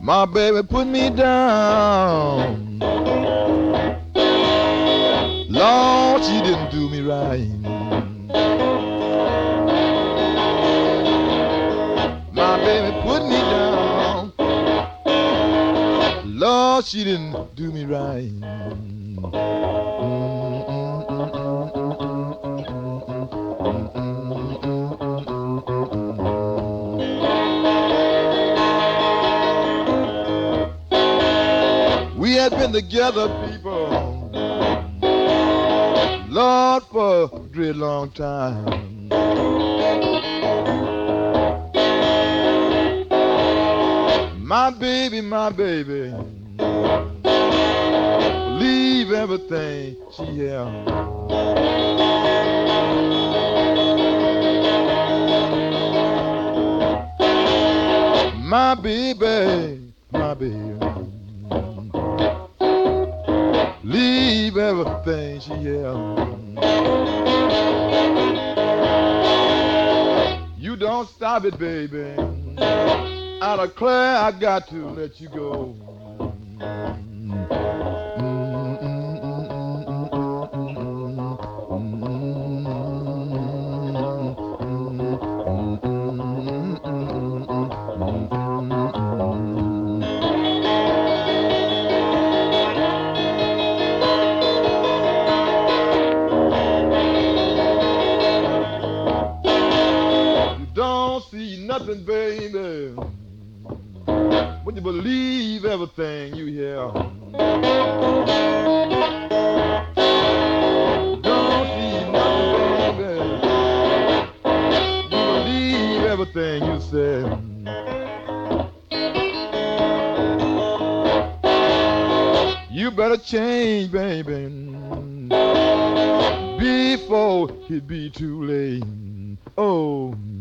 My baby put me down. Lord, she didn't do me right. My baby put me down. Lord, she didn't do me right. We had been together, people, Lord, for a great long time. My baby, leave everything she held. My baby, leave everything she held. You don't stop it, baby. I declare I got to let you go. You don't see nothing, baby, when you believe everything you hear. Don't see nothing, baby, you believe everything you say. You better change, baby, before it be too late. Oh.